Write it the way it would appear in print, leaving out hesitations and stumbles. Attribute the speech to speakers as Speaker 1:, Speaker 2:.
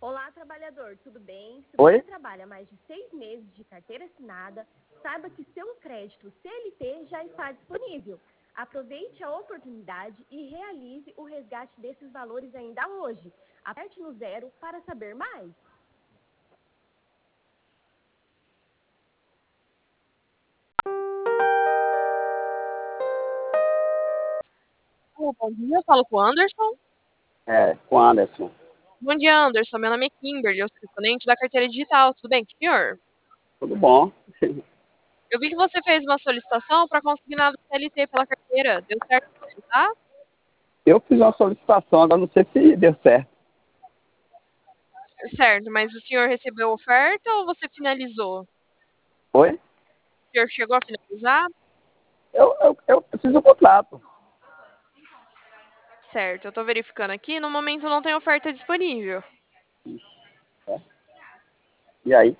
Speaker 1: Olá, trabalhador, tudo bem? Se
Speaker 2: Oi?
Speaker 1: você trabalha mais de 6 meses de carteira assinada, saiba que seu crédito CLT já está disponível. Aproveite a oportunidade e realize o resgate desses valores ainda hoje. Aperte no 0 para saber mais.
Speaker 3: Alô, bom dia, eu falo com o Anderson.
Speaker 2: Com o Anderson.
Speaker 3: Bom dia, Anderson. Meu nome é Kimberly, eu sou correspondente da carteira digital. Tudo bem com o senhor?
Speaker 2: Tudo bom?
Speaker 3: Eu vi que você fez uma solicitação para consignado CLT pela carteira. Deu certo para tá?
Speaker 2: Eu fiz uma solicitação, agora não sei se deu certo.
Speaker 3: Certo, mas o senhor recebeu oferta ou você finalizou?
Speaker 2: Oi?
Speaker 3: O senhor chegou a finalizar?
Speaker 2: Eu fiz o contrato.
Speaker 3: Certo, eu estou verificando aqui. No momento não tem oferta disponível.
Speaker 2: É. E aí?